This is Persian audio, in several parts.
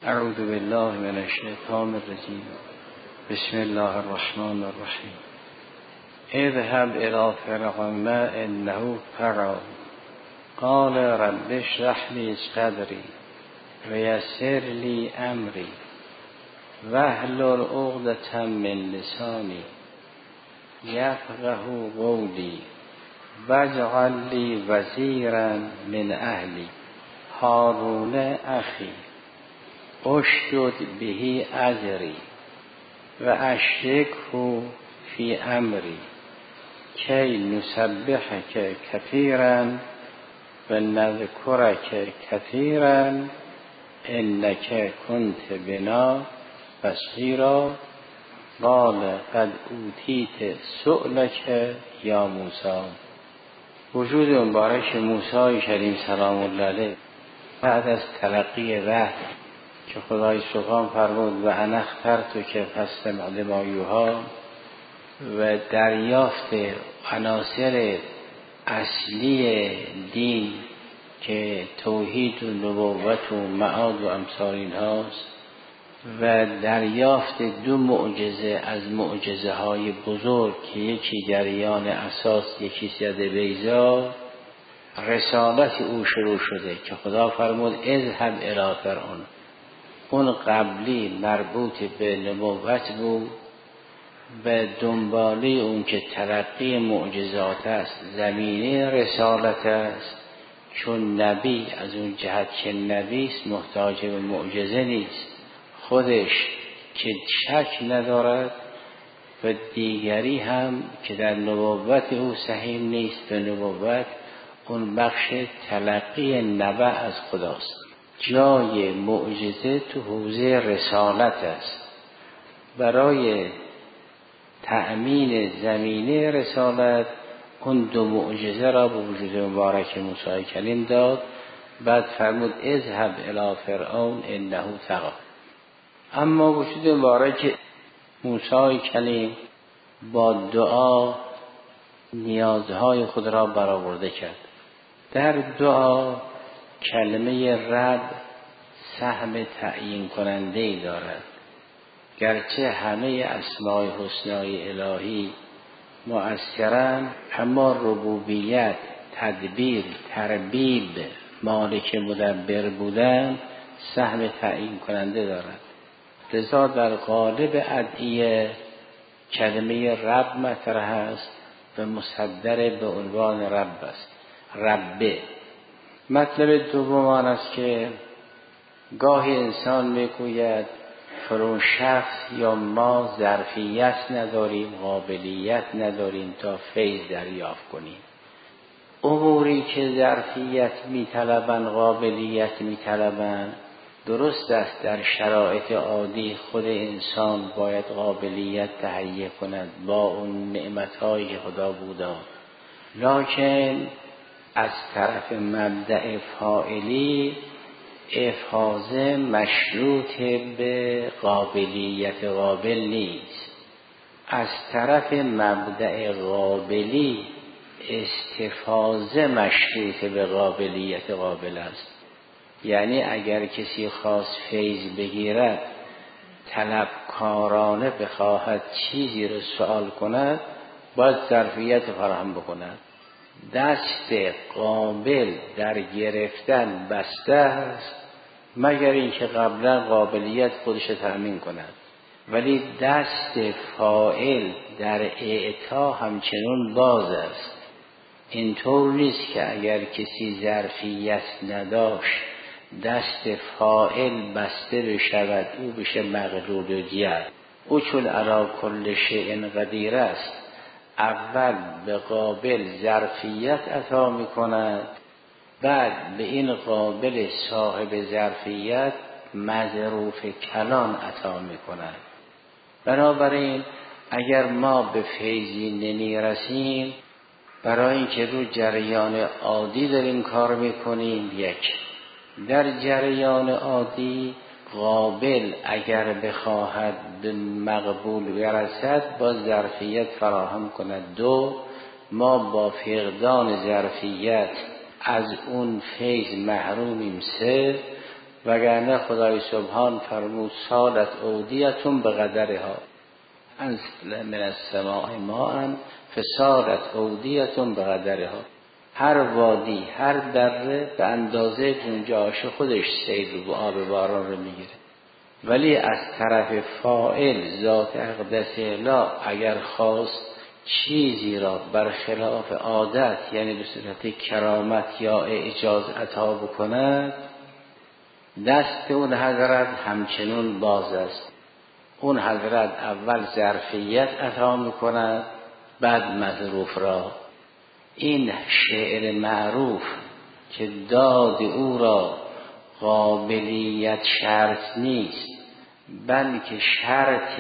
اعوذ بالله من الشیطان الرجیم. بسم الله الرحمن الرحیم. اذهب الی فرعون انه طغی قال رب اشرح لی صدری ویسر لی امری واحلل عقدة من لسانی یفقهوا قولی واجعل لی وزیرا من اهلی هارون اخی اشدد به ازری و اشرکه فی امری کی نسبحک کثیرا و نذکرک کثیرا انک کنت بنا بصیرا قال قد اوتیت سؤلک یا موسی. وجود مبارک موسی کریم سلام الله علیه بعد از تلقی وحی که خدای سبحان فرمود و انا اخترتک که فاستمع لما یوحی و دریافت عناصر اصلی دین که توحید و نبوت و معاد و امثال اینهاست و دریافت دو معجزه از معجزه های بزرگ که یکی جریان اساس یکی ید بیضا، رسالت او شروع شده که خدا فرمود اذهب الی فرعون. اون قبلی مربوط به نبوت بود و دنباله اون که تلقی معجزات است زمینه رسالت است، چون نبی از اون جهت که نبی است محتاج به معجزه نیست، خودش که شک ندارد و دیگری هم که در نبوت او صحیح نیست به نبوت، اون بخش تلقی نبع از خداست. جای معجزه تو حوزه رسالت است. برای تأمین زمینه رسالت اون دو معجزه را به وجود مبارک موسی کلیم داد. بعد فرمود اذهب الی فرعون انه طغی. اما وجود مبارک موسی کلیم با دعا نیازهای خود را برآورده کرد. در دعا کلمه رب سهم تعیین کننده‌ای دارد. گرچه همه اسماء حسنای الهی مؤثرند، اما ربوبیت، تدبیر، تربیب، مالک مدبر بودن سهم تعیین کننده دارد. لذا در قالب ادعیه کلمه رب مطرح است و مصدر به عنوان رب است. ربه. مطلب دوم آن است که گاهی انسان میگوید فرون شخص یا ما ظرفیت نداریم، قابلیت نداریم تا فیض دریافت کنیم. اموری که ظرفیت میطلبند، قابلیت میطلبند، درست است در شرایط عادی خود انسان باید قابلیت تهیه کند با اون نعمت‌هایی که خدا بوده، لکن از طرف مبدأ فاعلی افاظه مشروط به قابلیت قابل نیست. از طرف مبدأ قابلی استفاضه مشروط به قابلیت قابل است. یعنی اگر کسی خواست فیض بگیرد، طلبکارانه بخواهد چیزی رو سوال کند، باید ظرفیت فراهم بکند. دست قابل در گرفتن بسته است مگر اینکه قبلا قابلیت خودش تأمین کند، ولی دست فاعل در اعطا همچنان باز است. اینطور نیست که اگر کسی ظرفیت نداشت دست فاعل بسته بشود او بشه مغلوب الید. او چون علی کل شیء قدیر است، اول به قابل ظرفیت عطا می کند، بعد به این قابل صاحب ظرفیت مظروف کلان عطا می کند. بنابراین اگر ما به فیضی نمی رسیم، برای اینکه رو جریان عادی داریم کار می کنیم، یک، در جریان عادی قابل اگر بخواهد به مقبول برسد با ظرفیت فراهم کند. دو، ما با فقدان ظرفیت از اون فیض محرومیم. سه، وگرنه خدای سبحان فرمود سالت اودیتون به قدرها، انزل من السماء ماء فسالت اودیتون به قدرها. هر وادی، هر دره به اندازه جنجاش خودش سیل و آب باران رو میگیره. ولی از طرف فاعل ذات اقدس اله اگر خواست چیزی را برخلاف عادت، یعنی به صورت کرامت یا اعجاز عطا بکند، دست اون حضرت همچنون باز است. اون حضرت اول ظرفیت عطا میکند، بعد مظروف را. این شعر معروف که داد او را قابلیت شرط نیست، بلکه شرط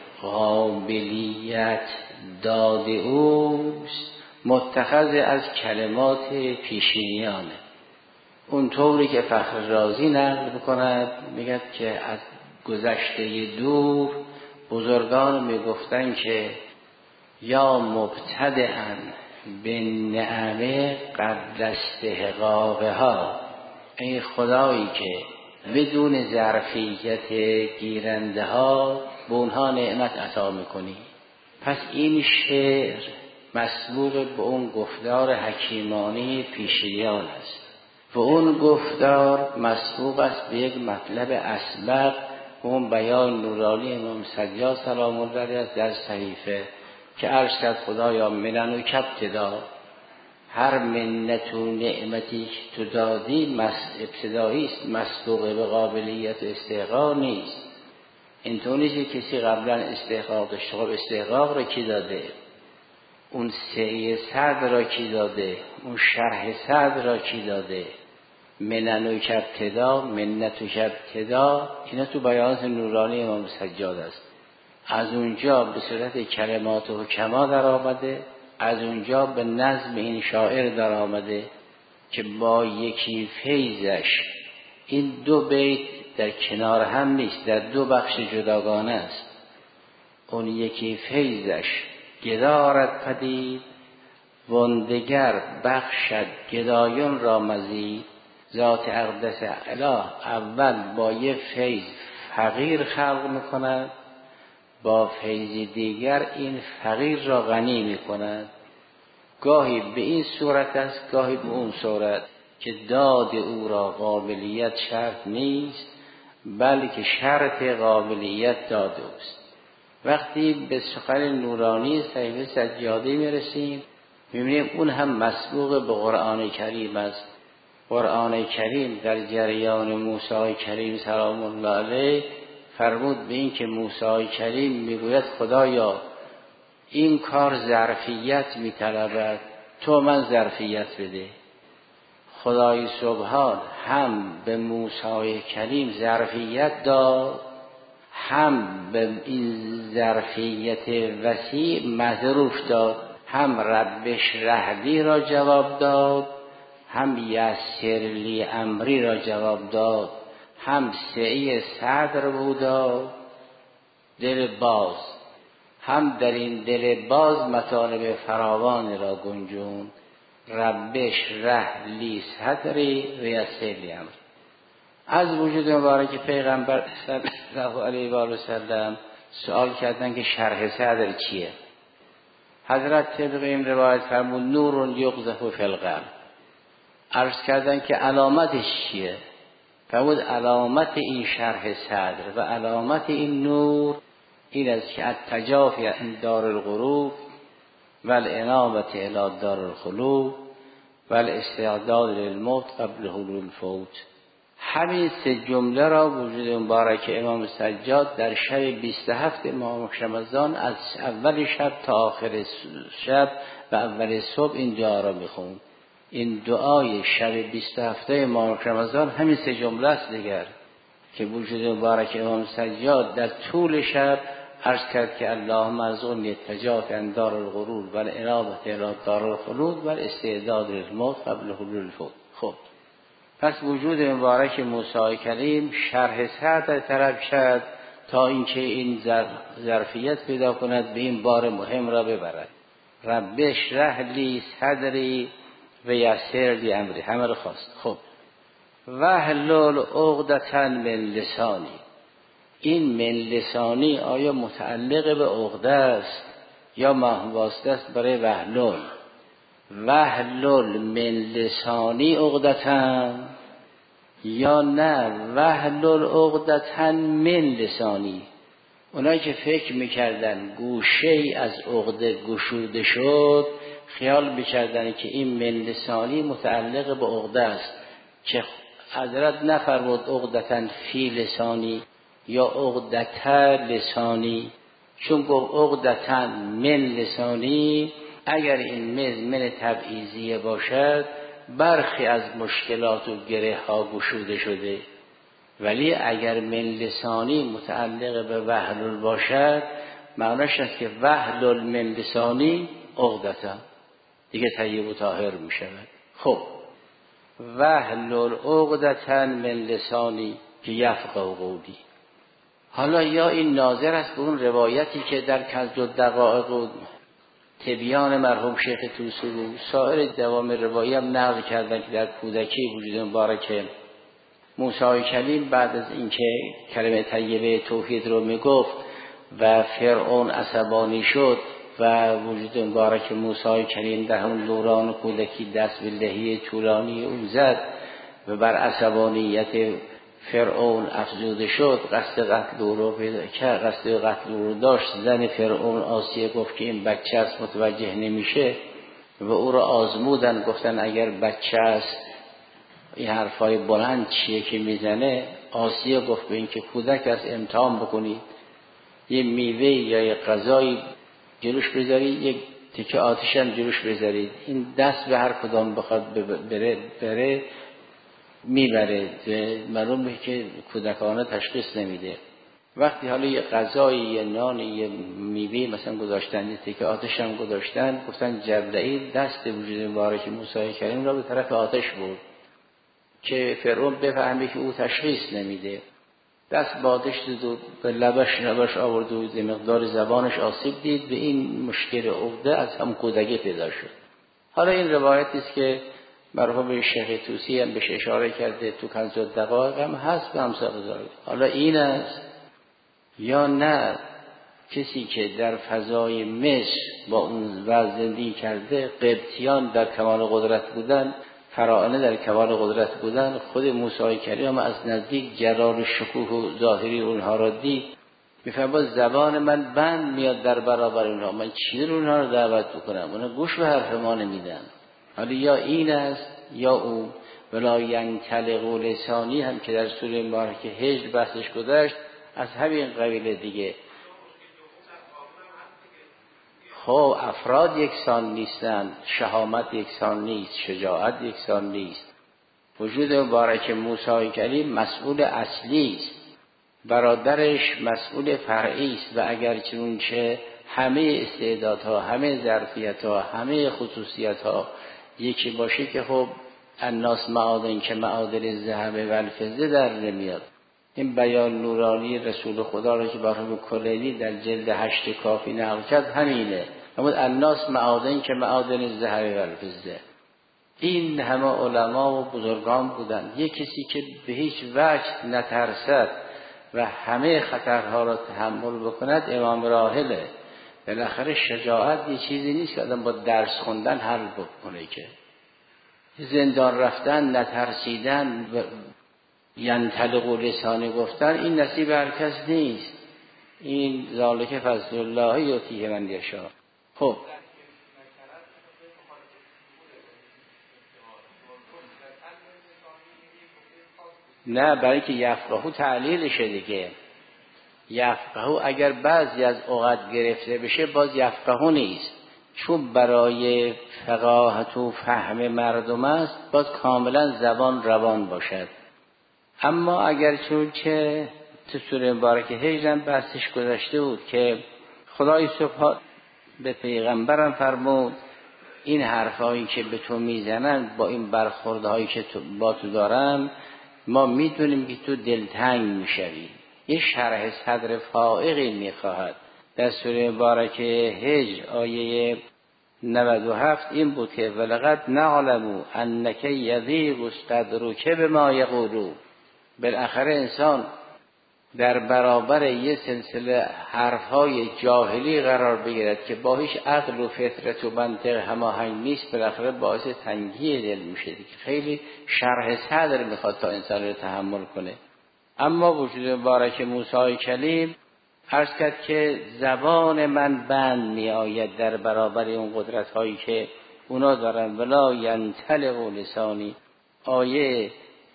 قابلیت داد اوست، متخذ از کلمات پیشینیانه. اون طوری که فخر رازی نقل بکند، میگه که از گذشته دور بزرگان میگفتن که یا مبتدئن به نعمه قبل استحقاقها، ای خدایی که بدون ظرفیت گیرنده ها به اونها نعمت عطا میکنی. پس این شعر مسبوق به اون گفتار حکیمانه پیشینیان است و اون گفتار مسبوق است به یک مطلب اسبق، اون بیان نورانی امام سجاد سلام الله علیه در صحیفه که عرض کرد خدایا منن و کبتدا، هر منت و نعمتی که تو دادی ابتدایی است، مسبوق به قابلیت و استحقاق نیست. اینطور نیست که کسی قبلا استحقاق داشته. خب استحقاق را کی داده؟ اون سعی صدر را کی داده؟ اون شرح صدر را کی داده؟ منن و کبتدا، منت و کبتدا، اینا تو بیان نورانی امام سجاد است. از اونجا به صورت کلمات و حکما در آمده، از اونجا به نظم این شاعر در آمده که با یکی فیضش، این دو بیت در کنار هم نیست، در دو بخش جداگانه است. اون یکی فیضش گدارد پدید، وندگر بخشد گدایان را مزید. ذات اقدس اله اول با یه فیض فقیر خلق میکند، با فیض دیگر این فقیر را غنی میکند. گاهی به این صورت است، گاهی به اون صورت که داد او را قابلیت شرط نیست، بلکه شرط قابلیت داد اوست. وقتی به سخن نورانی صحیفه سجادی میرسیم، میبینیم اون هم مسبوق به قرآن کریم است. قرآن کریم در جریان موسی کریم سلام الله علیه فرمود به این که موسی کریم میگوید خدایا این کار ظرفیت میطلبد، تو من ظرفیت بده. خدای سبحان هم به موسی کریم ظرفیت داد، هم به این ظرفیت وسیع مظروف داد. هم ربش رهلی را جواب داد، هم یسر لی امری را جواب داد، هم سعی صدر بودا دل باز، هم در این دل باز مطالب فراوان را گنجون. ربش رهلی صدری و یسر لی امری. از وجود مبارک پیغمبر صلی الله علیه و آله و سلم سوال کردن که شرح صدر چیه؟ حضرت طبق این روایت فرمود نور یقذف فی القلب. عرض کردن که علامتش چیه؟ فرمود علامت این شرح صدر و علامت این نور این است که التجافی عن دار الغروب و الانابة الی دار الخلود و الاستعداد للموت قبل حلول الفوت. همین سه جمله را وجود مبارک امام سجاد در شب 27 ماه رمضان از اول شب تا آخر شب و اول صبح این دعا را میخوند. این دعای شب 27 ماه رمضان همین سه جمله است دیگر که وجود مبارک امام سجاد در طول شب عرض کرد که اللهم ارزقنی التجافی عن دار الغرور و الانابة الی دار الخلود و الاستعداد للموت قبل حلول الفوت. خب پس وجود مبارک موسی کریم شرح صدر طلب شد تا اینکه این ظرفیت پیدا کند به این بار مهم را ببرد. رب اشرح لی صدری و یسر لی امری، همه رو خواست. خب وحلل عقدة من لسانی. این من لسانی آیا متعلق به عقده است یا محواسته است برای وحلل؟ وحلل من لسانی عقدتن یا نه وحلل عقدتن من لسانی؟ اونایی که فکر میکردن گوشه ای از عقده گشوده شد خیال میکردن که این من لسانی متعلق به عقده است که حضرت نفرمود عقدتن فی لسانی یا عقدت لسانی، چون گفت عقدتن من لسانی اگر این من تبعیضیه باشد برخی از مشکلات و گره ها گشوده شده، ولی اگر من لسانی متعلق به وحلل باشد معناش است که وحلل من لسانی عقدتن دیگه طیب و طاهر می شود. خب وحلل عقدتن من لسانی که یفقهوا قولی. حالا یا این ناظر است به اون روایتی که در کنز الدقایق و تبیان مرحوم شیخ طوسی و سایر دوام روایی هم نقل کردن که در کودکی وجود مبارک موسی کلیم بعد از اینکه کلمه طیبه توحید رو میگفت و فرعون عصبانی شد و وجود مبارک موسی کلیم در همون دوران کودکی دست به لحیه طولانی او زد و بر عصبانیت فرعون افزوده شد، قصد قتل او رو پیدا کرد، قصد قتل او رو داشت. زن فرعون آسیه گفت که این بچه است متوجه نمیشه و او رو آزمودن، گفتن اگر بچه است این حرفای بلند چیه که میزنه؟ آسیه گفت به این که کودک است امتحان بکنید، یه میوه یا یه غذایی جلوش بذارید، یک تیکه آتش هم جلوش بذارید، این دست به هر کدام بخواد بره میبره. معلومه که کودکانه تشخیص نمیده. وقتی حالا یه غذایی، یه نان، یه میوه مثلا گذاشتن، یه تیکه آتش هم گذاشتن، گفتن جبرئیل دست وجود مبارک موسی کریم را به طرف آتش برد که فرعون بفهمه که او تشخیص نمیده. دست به آتش دید و به لبش آورد و به مقدار زبانش آسیب دید. به این مشکل عقده از هم کودکی پیدا شد. حالا این روایتی است که مرحوم شیخ طوسی هم بهش اشاره کرده، تو کنز الدقایق هم هست به همسا بزرگ. حالا این است یا نه کسی که در فضای مصر با اون وضع زندگی کرده، قبطیان در کمال قدرت بودن، فراعنه در کمال قدرت بودن، خود موسی کلیم از نزدیک جلال شکوه و ظاهری اونها را دید، میفهم با زبان من بند میاد در برابر اونها، من چی رو اونها رو دعوت بکنم؟ اونها گوش به حرف ما نمیدن. حالا یا این است یا او. ولا ینطلق لسانی هم که در سوره مبارکه هجر بحثش گذشت از همین قبیله دیگه. خب افراد یکسان نیستند، شهامت یکسان نیست، شجاعت یکسان نیست. وجود مبارک موسی کلیم مسئول اصلی است، برادرش مسئول فرعی است و اگر چنانچه همه استعدادها، همه ظرفیتها، همه خصوصیتها یکی باشه که خب الناس معادن که معادن الذهب و الفضه در نمیاد. این بیان نورانی رسول خدا را که برای کلیدی در جلد 8 کافی نقل کرد همینه. اما الناس معادن که معادن الذهب و الفضه. این همه علما و بزرگان بودند. یک کسی که به هیچ وجه نترسد و همه خطرها را تحمل بکند امام راحله. بالاخره شجاعت یه چیزی نیست که آدم با درس خوندن حل بکنه، که زندان رفتن، نترسیدن و ینطلق لسانی گفتن این نصیب هر کس نیست. این ذالک فضل الله یؤتیه من یشاء. خب نه، برای که یفقهو تعلیلشه دیگه. یفقهو اگر بعضی از اوقات گرفته بشه باز یفقهو نیست، چون برای فقاهت و فهم مردم است باز کاملا زبان روان باشد. اما اگر چون که تو سوره مبارکه هجرم بحثش گذشته بود که خدای سبحان به پیغمبرم فرمود این حرفایی که به تو میزنن با این برخوردهایی که با تو دارن ما میدونیم که تو دلتنگ میشوی. یه شرح صدر فائقی میخواهد. در سوره مبارکه هجر آیه 97 این بود که ولقد نعلم انک یضیق صدرک بما یقولون. بالاخره انسان در برابر یه سلسله حرفهای جاهلی قرار بگیرد که با هیچ عقل و فطرت و منطق هماهنگ نیست، بالاخره باعث تنگی دل میشه که خیلی شرح صدر میخواد تا انسان رو تحمل کنه. اما وجود مبارک موسی کلیم عرض کرد که زبان من بند می آید در برابر اون قدرت هایی که اونا دارن. ولا ینطلق لسانی. آیه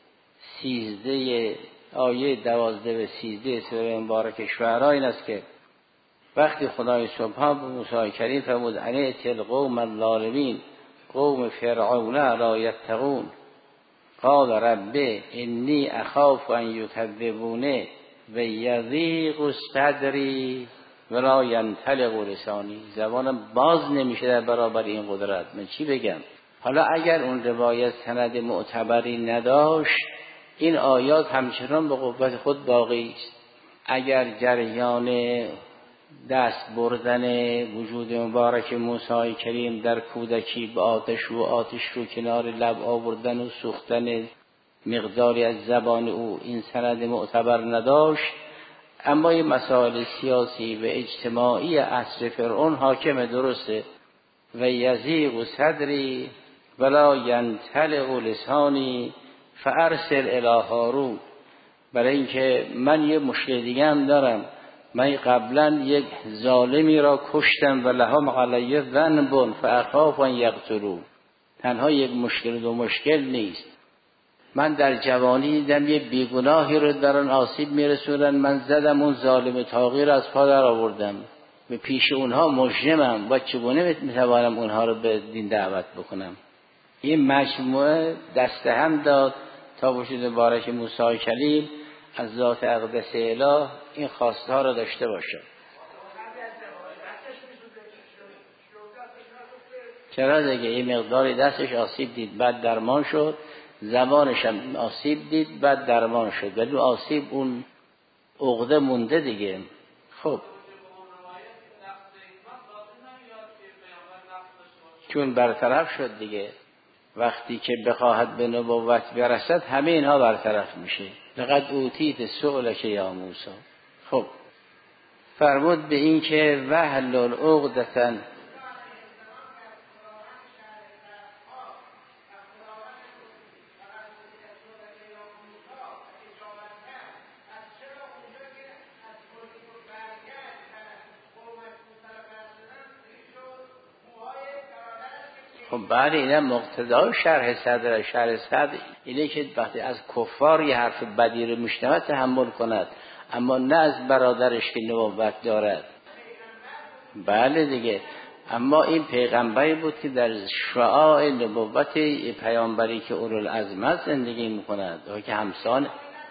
12 و 13 سوره مبارک شعراء این است که وقتی خدای سبحان به موسی کریم فرمود ان تل قوم الظالمین قوم فرعون لا یتقون قال رب انی اخاف ان یکذبون و یضیق صدری ولا ینطلق لسانی. زبانم باز نمیشه در برابر این قدرت، من چی بگم؟ حالا اگر اون روایت سند معتبری نداشت این آیات همچنان به قوت خود باقی است. اگر جریان دست بردن وجود مبارک موسی کریم در کودکی به آتش و آتش رو کنار لب آوردن و سوختن مقداری از زبان او این سند معتبر نداشت، اما این مسائل سیاسی و اجتماعی عصر فرعون حاکم درسته. و یضیق صدری ولا ینطلق لسانی فارسل الی هارون. برای اینکه من یه مشکل دیگه هم دارم، من قبلا یک ظالمی را کشتم و لهم علی ذنب فاخاف ان یقتلون. تنها یک مشکل دو مشکل نیست، من در جوانی دیدم یه بیگناهی رو دارن آسیب میرسونن، من زدم اون ظالم طاغی رو از پا در آوردم، به پیش اونها مجرمم و چگونه میتوانم اونها رو به دین دعوت بکنم. این مجموعه دست هم داد تا وجود مبارک موسی کلیم از ذات اقدس اله این خواسته ها رو داشته باشه. چرا دیگه این مقداری دستش آسیب دید بعد درمان شد، زبانش هم آسیب دید بعد درمان شد، ولی آسیب اون عقده مونده دیگه. خب چون برطرف شد دیگه، وقتی که بخواهد به نبوت برسد همه اینها برطرف میشه. لقد اوتیت سؤلک یا موسی. خب فرمود به این که واحلل عقدة. خب بعد اینا مقتضای شرح صدر اینه که وقتی از کفار یه حرف بدی رو میشنود تحمل کند، اما نه از برادرش که نبوت دارد. بله دیگه، اما این پیغمبری بود که در شعاع نبوت پیامبری که اولوالعزم زندگی میکند و که همسان،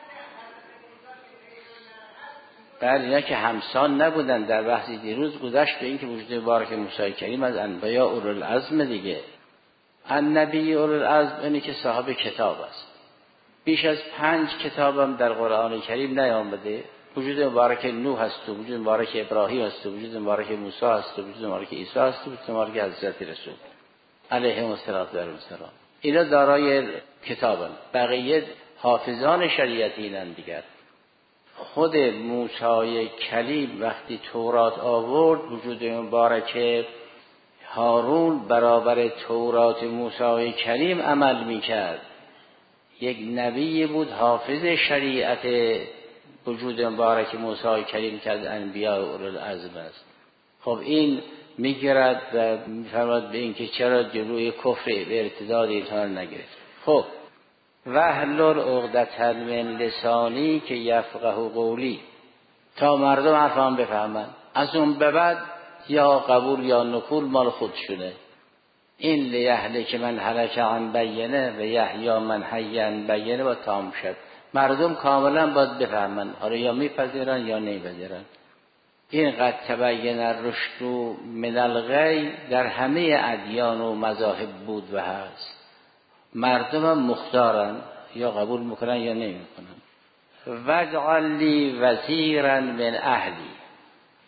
بله اینا که همسان نبودن. در بحثی دیروز گذشت به این که وجود مبارک موسی کریم از انبیا اولوالعزم دیگه. النبی اولوالعزم اینه که صاحب کتاب است. بیش از 5 کتابم در قرآن کریم نیامده. وجود مبارک نوح هست و وجود مبارک ابراهیم هست و وجود مبارک موسی هست و وجود مبارک عیسی هست و وجود مبارک حضرت رسول علیهم السلام. اینا دارای کتابن، بقیه حافظان شریعتینن دیگر. خود موسی کلیم وقتی تورات آورد، وجود مبارک هارون برابر تورات موسی کلیم عمل میکرد. یک نبی بود حافظ شریعت وجود مبارک موسی کلیم که از انبیاء اولوالعزم است. خب این میگرد و میفرماد به این که چرا جلوی کفر به ارتداد اینها نگرفت. خب واحلل عقدة من لسانی که یفقه قولی، تا مردم حرفم بفهمن. از اون به بعد یا قبول یا نکول مال خودشونه. این لیهلک من هلک عن بینه و یحیی من حی عن بینه و تمام شد. مردم کاملا باید بفهمن، آره یا میپذیرن یا نمیپذیرن. این قد تبین الرشد من الغی در همه ادیان و مذاهب بود و هست. مردم هم مختارن، یا قبول میکنن یا نمیکنن. واجعل لی وزیرا من اهلی.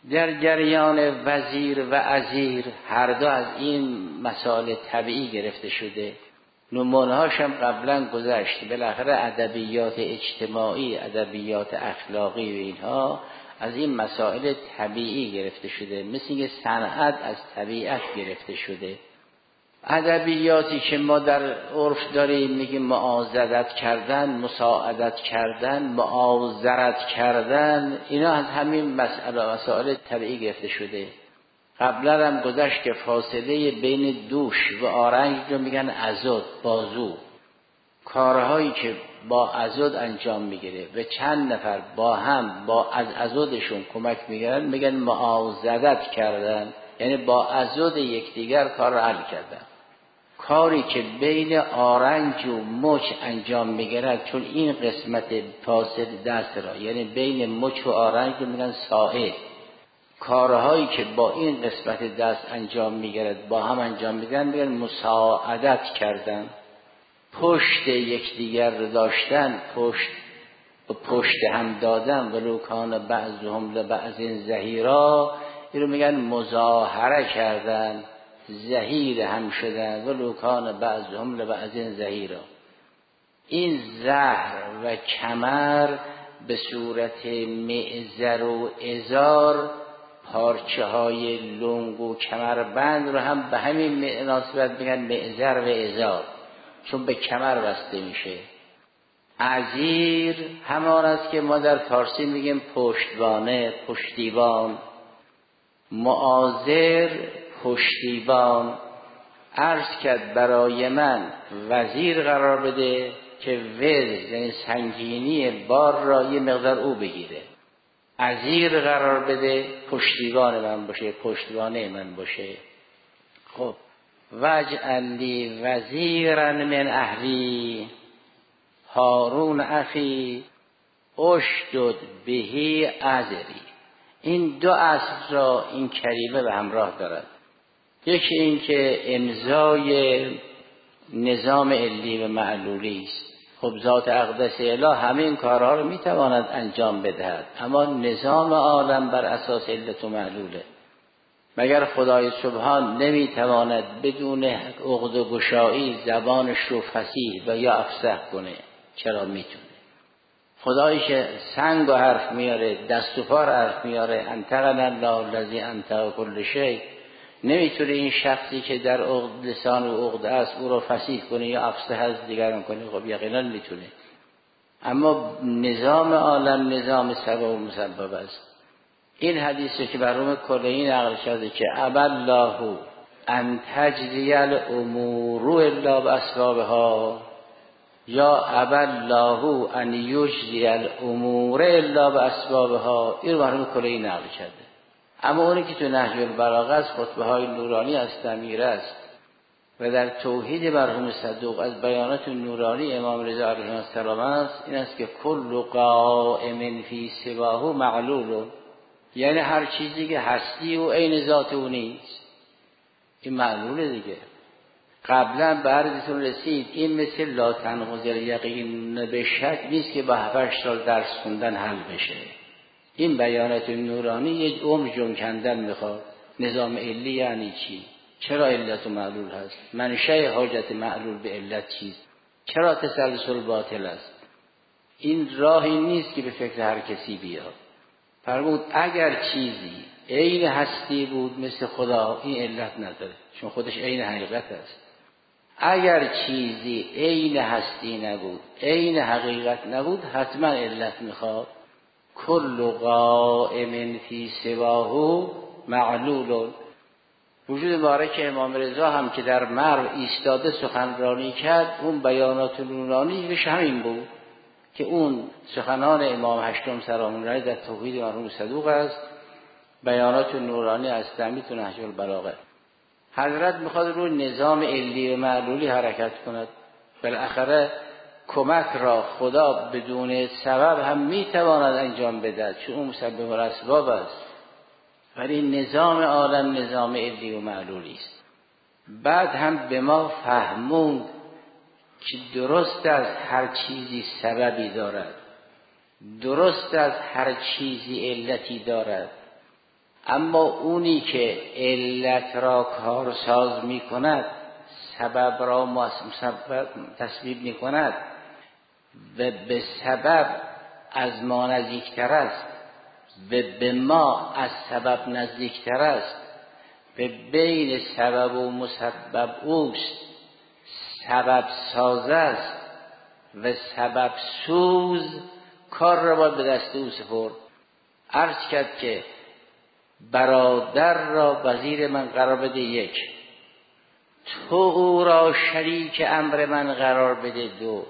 در جریان وزیر و عزیر هر دو از این مسائل طبیعی گرفته شده. نمونه‌هاش هم قبلا گذشت. بالاخره ادبیات اجتماعی، ادبیات اخلاقی و اینها از این مسائل طبیعی گرفته شده، مثل اینکه صنعت از طبیعت گرفته شده. ادبیاتی که ما در عرف داریم میگیم معاضدت کردن، مساعدت کردن، معاذرت کردن، اینا از همین مسائل طبیعی گرفته شده. قبلا هم گذشت که فاصله بین دوش و آرنج رو میگن عضد، بازو. کارهایی که با عضد انجام میگیره و چند نفر با هم با از عضدشون کمک میگیرن میگن معاضدت کردن، یعنی با عضد یکدیگر کار رو حل کردن. کاری که بین آرنج و مچ انجام میگیرد، چون این قسمت فاصله دست را، یعنی بین مچ و آرنج رو میگن ساعد. کارهایی که با این قسمت دست انجام میگیرد با هم انجام میگیرن میگن مساعدت کردن. پشت یکدیگر رو داشتن، پشت هم دادن، ولو کان بعضهم لبعض ظهیرا، این رو میگن مظاهره کردن، ظهیر هم شدن، ولو کان بعضهم لبعض ظهیرا. این زهر و کمر به صورت معذر و ازار، پارچه های لنگ و کمربند رو هم به همین مناسبت میگن معذر و ازار، چون به کمر بسته میشه. عذیر همان است که ما در فارسی میگیم پشتوانه، پشتیبان. معاذر، پشتیبان. عرض کرد برای من وزیر قرار بده که وز یعنی سنگینی بار را یه مقدار او بگیره. عذیر قرار بده پشتیبان من باشه، پشتوانه من باشه. خب واجعل لی وزیرا من اهلی هارون اخی اشدد بهی ازری. این دو اصل را این کریمه به همراه دارد. یکی این که امضای نظام علی و معلولی است. خب ذات اقدس اله همین کارها رو میتواند انجام بدهد، اما نظام عالم بر اساس علت و معلوله. مگر خدای سبحان نمیتواند بدون عقد و گشایی زبانش رو فصیح و یا افصح کنه؟ چرا میتونه؟ خدایی که سنگ و حرف میاره، دست و پا حرف میاره، انطقنا الله الذی انطق کل شیء، نمیتونه این شخصی که در عقد لسان و عقد است او رو فصیح کنه یا افصح از دیگران کنه؟ خب یقینا میتونه. اما نظام عالم نظام سبب و مسبب است. این حدیثی که برام کلینی نقل شده که ابى الله ان تجری الامور الا باسبابها، یا ابى الله ان یجری الامور الا باسبابها، این برام کلینی نقل شده. اما اونی که تو نهج البلاغه از خطبه های نورانی از تمیر است و در توحید مرحوم صدوق از بیانات نورانی امام رضا علیه السلام است، این است که کل قائم فی سواه معلول، یعنی هر چیزی که هستی و عین ذات او نیست این معلوله دیگه. قبلا به عرضتون رسید این مثل لا تنقض الیقین به شک نیست که با 7 سال درس خوندن حل بشه. این بیانات نورانی یک عمر جون کندن میخواد. نظام علی یعنی چی؟ چرا علت و معلول هست؟ منشأ حاجت معلول به علت چیست؟ چرا تسلسل باطل است؟ این راهی نیست که به فکر هر کسی بیاد. فرمود اگر چیزی عین هستی بود مثل خدا، این علت نداره، چون خودش عین حقیقت است. اگر چیزی عین هستی نبود، عین حقیقت نبود، حتما علت میخواد. کل قائم فی سواه معلول. وجود مبارک امام رضا هم که در مرو ایستاده سخنرانی کرد، اون بیانات نورانی همین بود که اون سخنان امام هشتم سلام الله علیه در توحید مرحوم صدوق است. بیانات نورانی از تمیت و نهج البلاغه. حضرت میخواد روی نظام علی و معلولی حرکت کند. بالاخره کمک را خدا بدون سبب هم میتواند انجام بدهد، چون اون مسبب الاسباب است، ولی نظام عالم نظام علی و معلولی است. بعد هم به ما فهموند که درست از هر چیزی سببی دارد، درست از هر چیزی علتی دارد، اما اونی که علت را کارساز می کند، سبب را مسبب تسبیب می کند و به سبب از ما نزدیکتر است و به ما از سبب نزدیکتر است، به بین سبب و مسبب اوست، سبب ساز است و سبب سوز، کار را باید به دست او سپرد. عرض کرد که برادر را وزیر من قرار بده، یک، تو او را شریک امر من قرار بده، دو،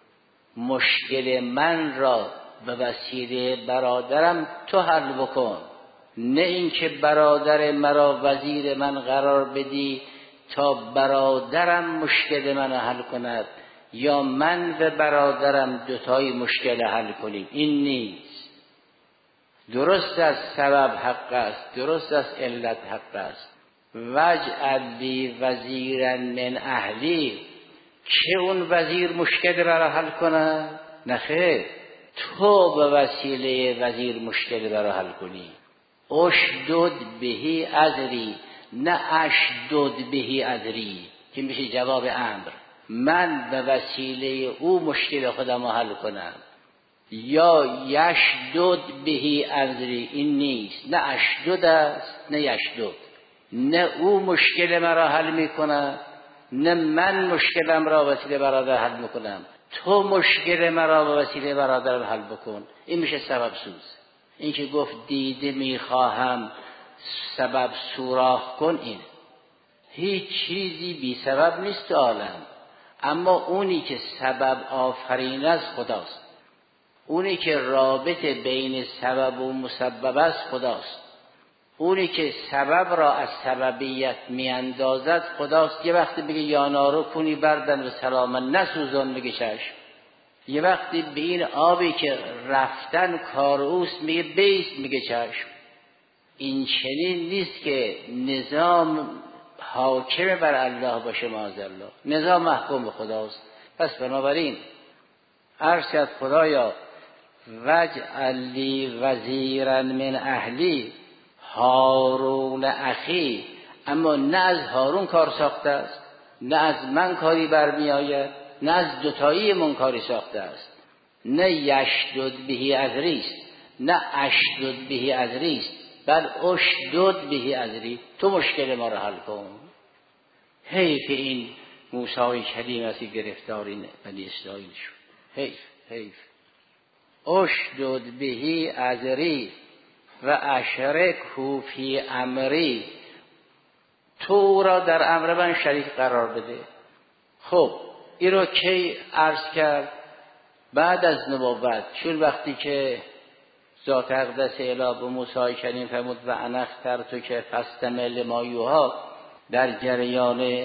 مشکل من را به وسیله برادرم تو حل بکن، نه اینکه برادر مرا وزیر من قرار بدی تا برادرم مشکل من حل کند یا من و برادرم دوتایی مشکل حل کنیم. این نیست. درست از سبب حق است، درست از علت حق است. واجعل لی وزیرا من اهلی، که اون وزیر مشکل را حل کنه؟ نخیر، تو به وسیله وزیر مشکل را حل کنی. اشدد بهی ازری، نه اشدد بهی ازری که میشه جواب امر. من به وسیله او مشکل خودم حل کنم. یا یشدد بهی ازری، این نیست. نه اشدد است نه یشدد. نه او مشکل مرا حل میکنه نه من مشکلم را وسیله برادر حل میکنم. تو مشکل مرا به وسیله برادرم حل بکن. این میشه سبب سوز. این که گفت دیده میخواهم سبب سوراخ کن، این هیچ چیزی بی سبب نیست تو عالم. اما اونی که سبب آفرین است خداست. اونی که رابطه بین سبب و مسبب است خداست. اونی که سبب را از سببیت میاندازد خداست. یه وقتی بگه یا نارو کنی بردن و سلامن، نسوزان بگه چشم. یه وقتی به این آبی که رفتن کار اوست میگه بیست، میگه چشم. این چنین نیست که نظام حاکم بر الله باشه، معاذالله. نظام محکوم به خداست. پس بنابراین عرض کرد خدایا وجعل لی وزیرا من اهلی هارون اخی، اما نه از هارون کار ساخته است، نه از من کاری برمی آید، نه از دوتایی من کاری ساخته است. نه یشدد بهی ازری است نه اشدد بهی ازری است، بل اشدد بهی ازری، تو مشکل ما را حل کن. حیف این موسی کلیم است که گرفتار این بنی اسرائیل شد. حیف. اشدد بهی ازری و اشرکه فی امری، تو را در امر من شریک قرار بده. خب این رو کی عرض کرد؟ بعد از نبوت. چون وقتی که ذات اقدس اله به موسی کلیم فرمود و انا اخترتک که فاستمع لما یوحی، در جریان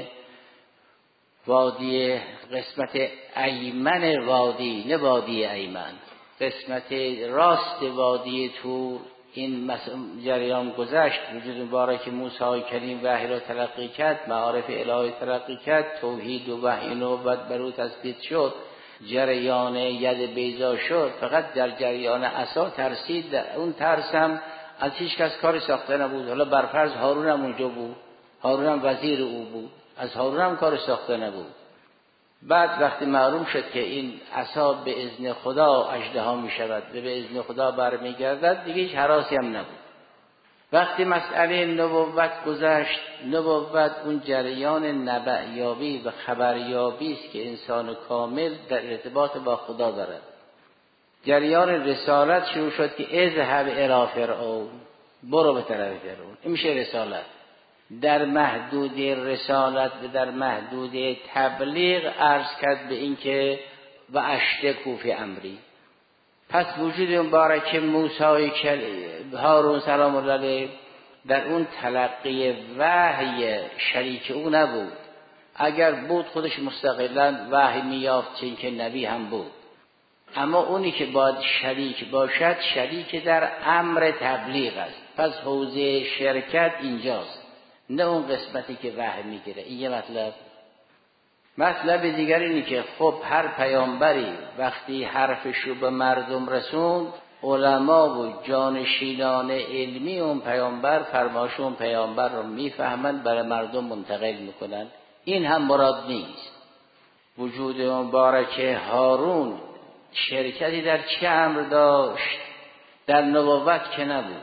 وادی قسمت ایمن وادی، نه وادی ایمن، قسمت راست وادی تور، این جریان گذشت. وجود مبارک موسی کلیم وحی را تلقی کرد، معارف الهی تلقی کرد، توحید و وحی نبوت بر او تثبیت شد، جریان ید بیضا شد. فقط در جریان عصا ترسید. اون ترس هم از هیچ کس کاری ساخته نبود. حالا برفرض هارون هم اونجا بود، هارون هم وزیر او بود، از هارون هم کاری ساخته نبود. بعد وقتی معلوم شد که این عصا به اذن خدا اژدها می شود و به اذن خدا برمیگردد، دیگه هیچ هراسی هم نبود. وقتی مسئله نبوت گذشت، نبوت اون جریان نبأیابی و خبریابی است که انسان کامل در ارتباط با خدا دارد. جریان رسالت شروع شد که اذهب الی فرعون، برو به طرف فرعون. این میشه رسالت. در محدود رسالت و در محدود تبلیغ عرض کرد به این که و اشتکو فی امری. پس وجود مبارک موسی هارون سلام الله علیه در اون تلقی وحی شریک او نبود. اگر بود خودش مستقلاً وحی میافت، چون که نبی هم بود. اما اونی که باید شریک باشد، شریک در امر تبلیغ است. پس حوزه شرکت اینجاست، نه اون قسمتی که وحی میگیره. این یه مطلب دیگر اینی که خب هر پیامبری وقتی حرفشو به مردم رسوند، علما و جانشینان علمی اون پیامبر فرمایش اون پیامبر رو میفهمند، برای مردم منتقل میکنن. این هم مراد نیست. وجود مبارک هارون شرکتی در چه امر داشت؟ در نبوت که نبود،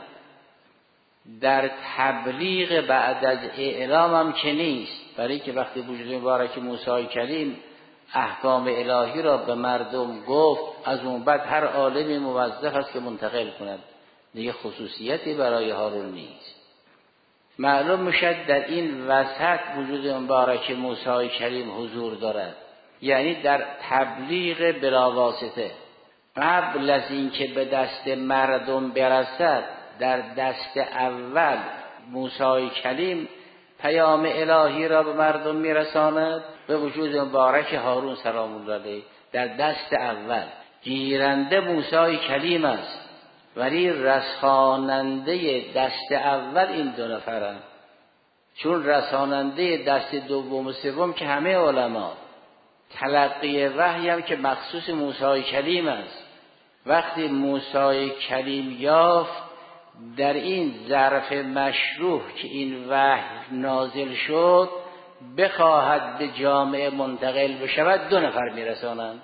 در تبلیغ بعد از اعلام هم که نیست. برای که وقتی وجود مبارک موسی کلیم احکام الهی را به مردم گفت، از اون بعد هر عالمی موظف است که منتقل کند، دیگه خصوصیتی برای هارون نیست. معلوم میشد در این وسط وجود مبارک موسی کلیم حضور دارد، یعنی در تبلیغ بلا واسطه. قبل از اینکه به دست مردم برسد، در دست اول موسی کلیم پیام الهی را به مردم میرساند، به وجود مبارک هارون سلام الله علیه در دست اول. گیرنده موسی کلیم است، ولی رساننده دست اول این دو نفرند. چون رساننده دست دوم و سوم که همه علما، تلقی وحی هم که مخصوص موسی کلیم است. وقتی موسی کلیم یافت در این ظرف مشروح که این وحی نازل شد، بخواهد به جامعه منتقل بشود، دو نفر میرسانند.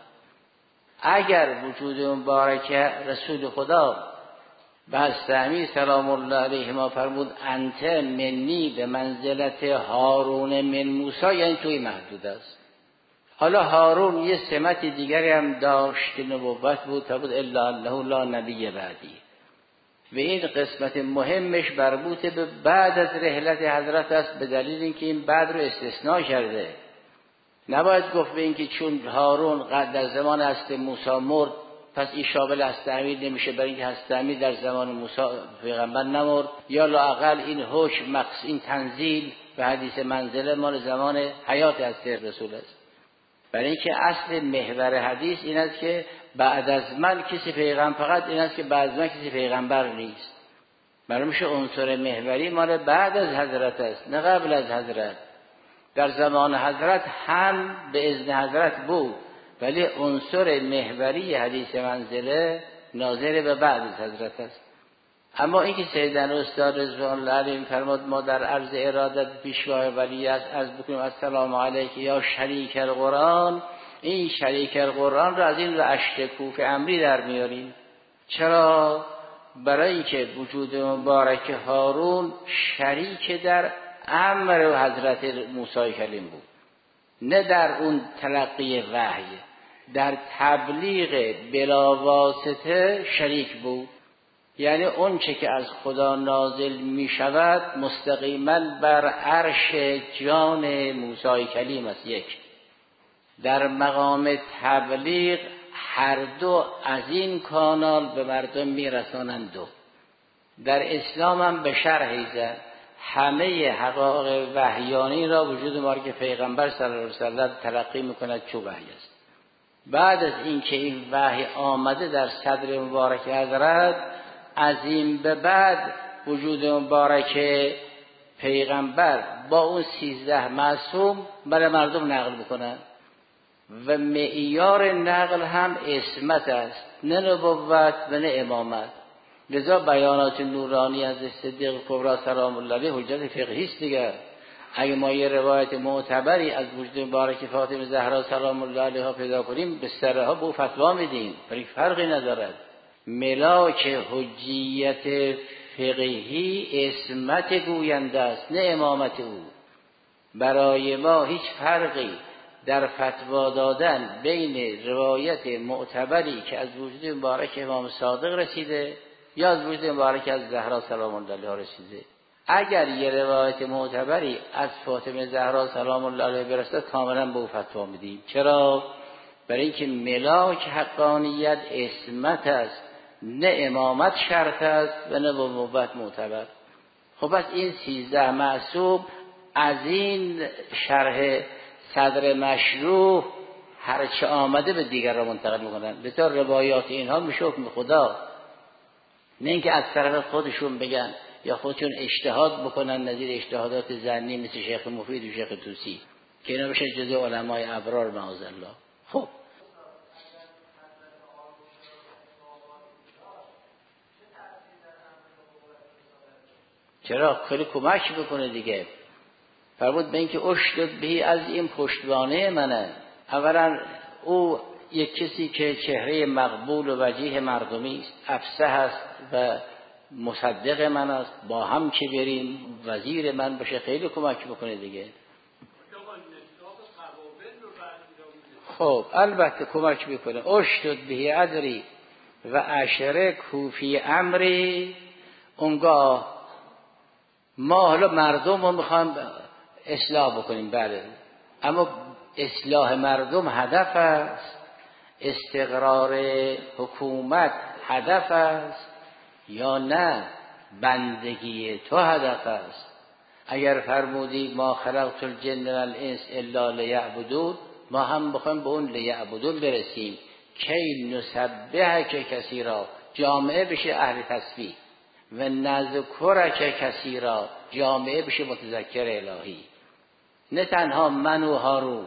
اگر وجود مبارک رسول خدا بستمی سلام الله علیه ما فرمود انت منی به منزلت هارون من موسی، یعنی توی محدود است. حالا هارون یه سمت دیگری هم داشت که نبوت بود، تا بود الا انه لا نبی بعدی. و این قسمت مهمش مربوط به بعد از رحلت حضرت است، به دلیل اینکه این بعد رو استثناء کرده. نباید گفت به اینکه چون هارون در زمان حضرت موسی مرد پس این شامل حضرت امیر نمیشه، برای اینکه حضرت امیر در زمان موسی پیغمبر نمرد، یا لااقل این حکم این تنزیل به حدیث منزله مال زمان حیات حضرت رسول است. برای اینکه اصل محور حدیث این است که بعد از من کسی پیغمبر، فقط این است که بعد از من کسی پیغمبر نیست. معلوم میشه عنصر محوری مال بعد از حضرت است، نه قبل از حضرت. در زمان حضرت هم به اذن حضرت بود، ولی عنصر محوری حدیث منزله ناظر به بعد از حضرت است. اما اینکه سیدنا استاد رضوان الله علیهم فرمود ما در عرض ارادت پیشوای ولی است از بکنیم السلام علیک یا شریک القرآن، این شریک القرآن را از این رشتکوف امری در میاریم. چرا؟ برای اینکه وجود مبارک هارون شریک در امر حضرت موسی کلیم بود، نه در اون تلقی وحی، در تبلیغ بلا واسطه شریک بود. یعنی اون چه که از خدا نازل می شود مستقیما بر عرش جان موسی کلیم است. یک، در مقام تبلیغ هر دو از این کانال به مردم می رسانند. دو، در اسلام هم به شرحی زد همه حقایق وحیانی را وجود مبارک پیغمبر صلی الله علیه وسلم تلقی میکند چو وحی است. بعد از اینکه این وحی آمده در صدر مبارک حضرت، از این به بعد وجود مبارک پیغمبر با اون 13 معصوم برای مردم نقل بکنند و معیار نقل هم عصمت است، نه نبوت و نه امامت. لذا بیانات نورانی از صدیق کبری سلام الله علیه حجت فقهی است دیگر. اگه ما یه روایت معتبری از وجود مبارک فاطمه زهرا سلام الله علیها پیدا کنیم، به سرها به فتوا میدیم، ولی فرقی ندارد. ملاک حجیت فقهی عصمت گوینده است، نه امامت او. برای ما هیچ فرقی در فتوا دادن بین روایت معتبری که از وجود مبارک امام صادق رسیده یا از وجود مبارک از زهرا سلام الله علیها رسیده. اگر یه روایت معتبری از فاطمه زهرا سلام الله علیها برسه کاملا به او فتوا میدیم. چرا؟ برای اینکه ملاک حقانیت عصمت است، نه امامت شرط است و نه نبوت معتبر. خب پس این 13 معصوم از این شرح صدر مشروع هرچه آمده به دیگر را منتقل میکنن. لذا روایات اینها میشه حکم خدا، نه اینکه از طرف خودشون بگن یا خودشون اجتهاد بکنن نظیر اجتهادات ظنی مثل شیخ مفید و شیخ طوسی که اینا بشه جزء علمای ابرار معاذ الله. خب چرا؟ خیلی کمک بکنه دیگه. فرمود به اینکه اشدد بهی، از این پشتوانه منه. اولا او یک کسی که چهره مقبول و وجیه مردمی است، افسح است و مصدق من است، با هم که بریم وزیر من بشه، خیلی کمک بکنه دیگه. خب البته کمک میکنه. اشدد بهی ادری و اشرک فی امری. اونگاه ما حالا مردم رو میخوایم اصلاح بکنیم، بله، اما اصلاح مردم هدف است، استقرار حکومت هدف است یا نه بندگی تو هدف است؟ اگر فرمودی ما خلقت الجن والانس الا لیعبدون، ما هم بخوایم به اون لیعبدون برسیم. کی نسبحک کثیرا، جامعه بشه اهل تسبیح، و نذکرک کثیرا، جامعه بشه متذکر الهی. نه تنها من و هارون،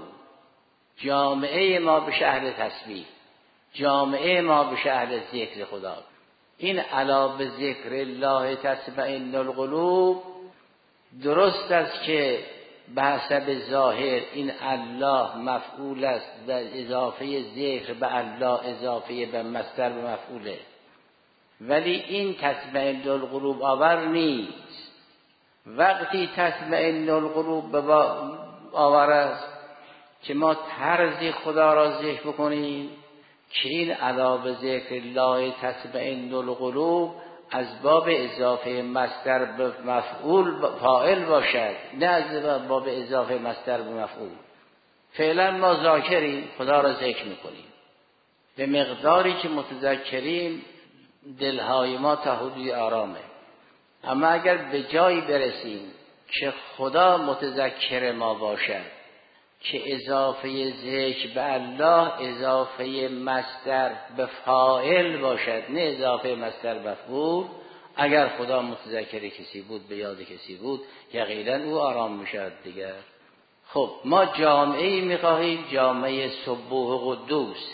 جامعه ما بشه اهل تسبیح، جامعه ما بشه اهل ذکر خدا. این علا به ذکر الله تطمئن القلوب. درست است که به حسب ظاهر این الله مفعول است و اضافه ذکر به الله اضافه به مصدر به مفعوله، ولی این تطمئن القلوب آور نیست. وقتی تطمئن القلوب آور است که ما طرزی خدا را ذکر بکنیم که این علا به ذکر الله تطمئن القلوب از باب اضافه مصدر به مفعول فاعل باشد، نه از باب اضافه مصدر به مفعول. فعلا ما ذاکریم، خدا را ذکر میکنیم، به مقداری که متذکریم دلهای ما تا حدودی آرامه. اما اگر به جایی برسیم که خدا متذکر ما باشد که اضافه ذکر به الله اضافه مصدر به فاعل باشد، نه اضافه مصدر به مفعول، اگر خدا متذکر کسی بود، به یاد کسی بود، یقینا او آرام میشد دیگر. خب ما جامعه‌ای می‌خواهیم، جامعه سبوح و قدوس.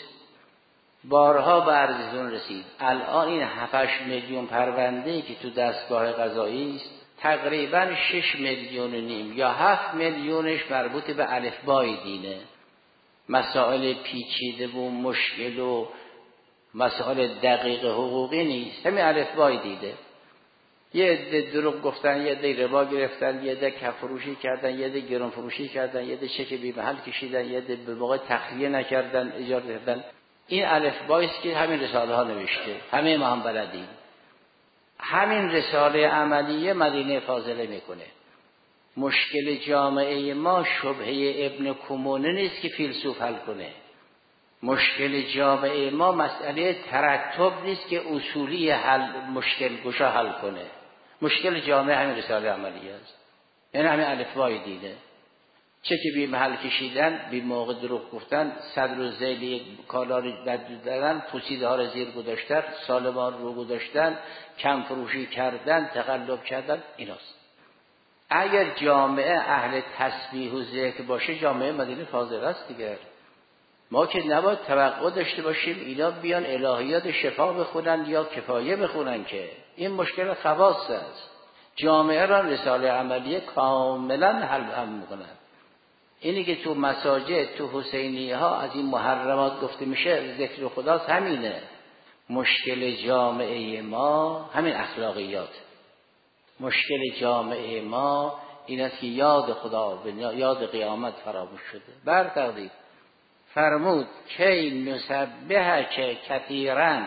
بارها به عرضتون رسید، الان این 7 میلیون پرونده که تو دستگاه قضایی است، تقریبا 6,5 میلیون یا 7 میلیونش مربوط به الفبای دینه، مسائل پیچیده و مشکل و مسائل دقیق حقوقی نیست، همین الفبای دیده. یه عده دروغ گفتن، یه عده ربا گرفتن، یه عده کفروشی کردن، یه عده گران فروشی کردن، یه عده چک بی محل کشیدن، یه عده به موقع تخلیه نکردن، اجاره کردن. این الفبایی است که همین رساله ها نوشته، همه ما هم بلدیم. همین رساله عملیه مدینه فاضله میکنه. مشکل جامعه ما شبهه ابن کمونه نیست که فیلسوف حل کنه. مشکل جامعه ما مسئله ترتب نیست که اصولی حل مشکل گشا حل کنه. مشکل جامعه همین رساله عملیه است، یعنی همین الفبای دیده. چه که بی محل کشیدن، بی موقع دروغ گفتن، صدر و ذیل کالا رو بدو دادن، پوسیده ها رو زیر گذاشتن، سالمان رو گذاشتن، کم فروشی کردن، تقلب کردن، ایناست. اگر جامعه اهل تسبیح و ذکر باشه، جامعه مدینه فاضله است دیگر. ما که نباید توقع داشته باشیم اینا بیان الهیات شفا بخونن یا کفایه بخونن، که این مشکل خواص است. جامعه را رساله عملیه کاملا حل میکنن. اینی که تو مساجد، تو حسینیه ها از این محرمات گفته میشه ذکر خداست، همینه. مشکل جامعه ما همین اخلاقیات. مشکل جامعه ما این است که یاد خدا به یاد قیامت فراموش شده. بر تقدیر فرمود کی نسبحک کثیرا،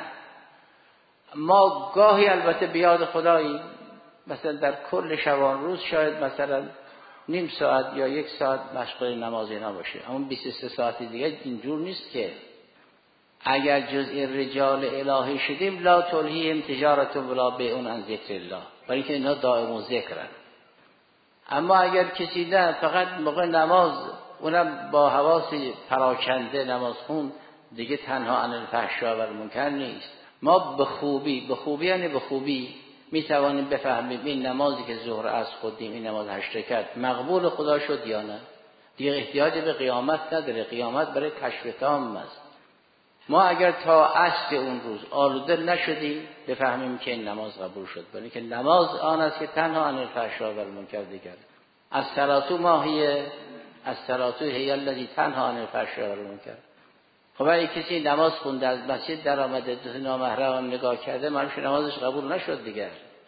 ما گاهی البته به یاد خداییم، مثلا در کل شبان روز شاید مثلا نیم ساعت یا 1 ساعت مشغول نماز اینا باشه، اما 23 ساعت دیگه اینجور نیست که. اگر جزء رجال الهی شدیم لا تلهیهم تجارت ولا بیع عن ذکر الله، برای اینکه اینا دائم ذکرن. اما اگر کسی نه فقط موقع نماز، اونم با حواس پراکنده نماز خون، دیگه تنها عن الفحشاء و المنکر نیست. ما به خوبی یعنی به خوبی می توانیم بفهمیم این نمازی که ظهر از خودیم، این نماز 8 رکعت مقبول خدا شد یا نه. دیگه احتیاج به قیامت نداره، قیامت برای کشف تام است. ما اگر تا عصر اون روز آلوده نشدیم بفهمیم که این نماز قبول شد، برای که نماز آن است که تنها عن الفحشاء و المنکر دیگر. الصلاة ما هی الصلاة هی التي تنها عن الفحشاء و المنکر. خب اگه کسی نماز خونده از مسجد در آمده دو نامحرم نگاه کرده معلومه نمازش قبول نشد دیگر.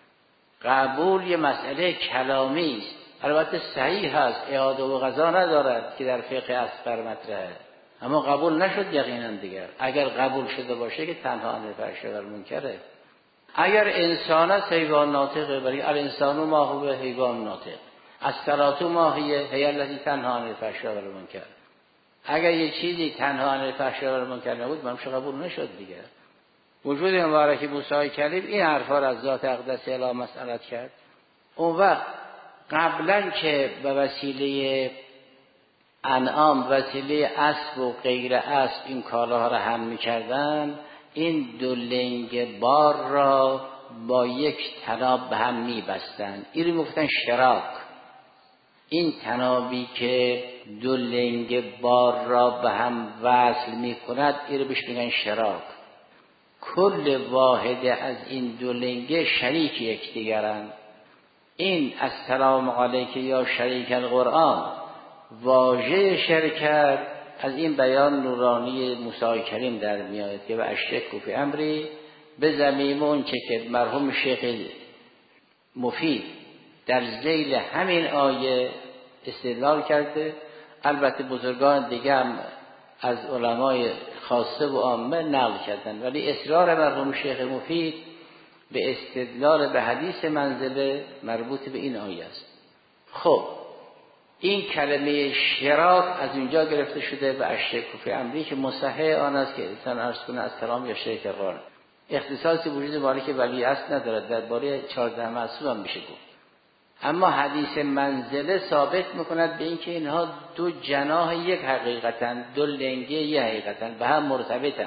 قبول یه مسئله کلامی است، البته صحیح هست، اعاده و قضا ندارد که در فقه اصغر مطرحه، اما قبول نشد یقینا دیگر. اگر قبول شده باشه که تنها عن الفحشاء و المنکره. اگر انسان است حیوان ناطقه، ولی الانسان ما هو حیوان ناطق. الصلاة ما هی التي تنها عن الفحشاء و المنکر. اگر یه چیزی تنها عن الفحشاء و المنکر نبود منش قبول نشد دیگر. وجود مبارک موسی کلیم این حرفا را از ذات اقدس الی مسئلت کرد. اون وقت قبلا که به وسیله انعام، وسیله اسب و غیر اسب این کالاها را هم می‌کردن، این دو لنگ بار را با یک تناب به هم می‌بستند. این رو گفتن شراک. این تنابی که دو لنگ بار را به هم وصل می‌کند این رو بهش میگن شراک. کل واحد از این دو لنگ شریک یکدیگرند. این السلام علیک یا شریک القرآن واژه شرکت از این بیان نورانی موسی کریم در میاد که و اشک فی امری به زمیم اون چه که مرحوم شیخ مفید در ذیل همین آیه استدلال کرده. البته بزرگان دیگه هم از علمای خاصه و عامه نقل کردن، ولی اصرار مرحوم شیخ مفید به استدلال به حدیث منزله مربوط به این آیه است. خب این کلمه شراک از اینجا گرفته شده به اشک فی امری که مصحح آن است که انسان عرض کنه السلام یا شریک القرآن. اختصاصی وجود مالک ولی اصل ندارد، درباره 14 معصوم هم میشه گفت. اما حدیث منزله ثابت میکند به این که اینها دو جناح یک حقیقتن، دو لنگه یک حقیقتن، به هم مرتبطن.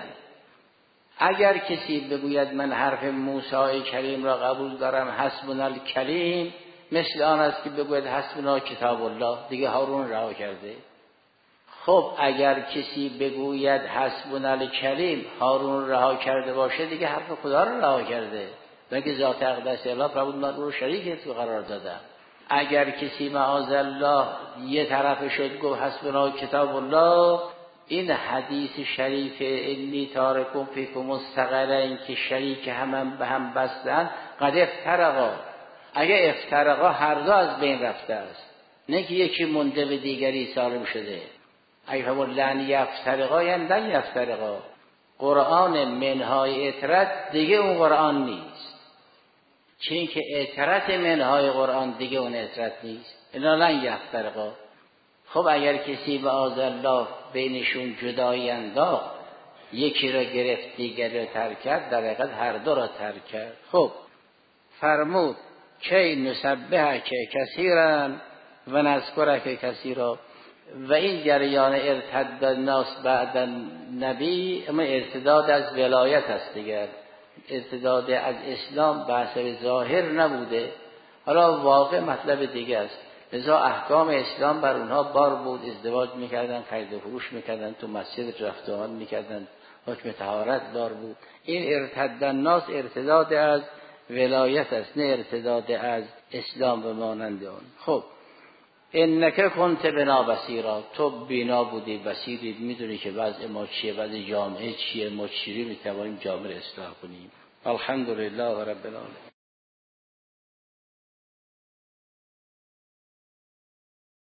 اگر کسی بگوید من حرف موسی کریم را قبول دارم حسبنا الکلیم، مثل آن است که بگوید حسبنا کتاب الله، دیگه هارون رها کرده. خب اگر کسی بگوید حسبنا الکلیم هارون رها کرده باشه دیگه حرف خدا را رها کرده، بلکه ذات اقدس الله فرمود رو شریک تو قرار دادم. اگر کسی معاذ الله یه طرف شد گفت حسبنا کتاب الله، این حدیث شریف انی تارکم فیکم الثقلین که شریک هم به هم بستن قد افترقا. اگه افترقا هر دو از بین رفته است، نه که یکی مونده و دیگری سالم شده. اگه فرمود لن یفترقا یعنی لن یفترقا. قرآن منهای اطرت دیگه اون قرآن نیست، چون که اطرت منهای قرآن دیگه اون اطرت نیست. الا لن یفترقا. خب اگر کسی معاذ الله بینشون جدایی انداخت، یکی را گرفت دیگری را ترک کرد، در حقیقت هر دو را ترک کرد. خب فرمود که نسبحک کثیرا و نذکرک کثیرا. و این جریان ارتد الناس بعد النبی اما ارتداد از ولایت است دیگر، ارتداد از اسلام بحث ظاهر نبوده. حالا واقع مطلب دیگه است. لذا احکام اسلام بر اونها بار بود، ازدواج میکردن، خرید و فروش میکردن، تو مسجد رفت و آمد میکردن، حکم طهارت بار بود. این ارتد الناس ارتداد از ولایت است، نه ارتداد از اسلام و مانند آن. خب انک کنت بنا بصیرا، تو بینا بودی، بصیری، میدونی که وضع ما چیه، وضع جامعه چیه، ما چیزی میتوانیم جامعه اصلاح کنیم. الحمدلله رب العالمین.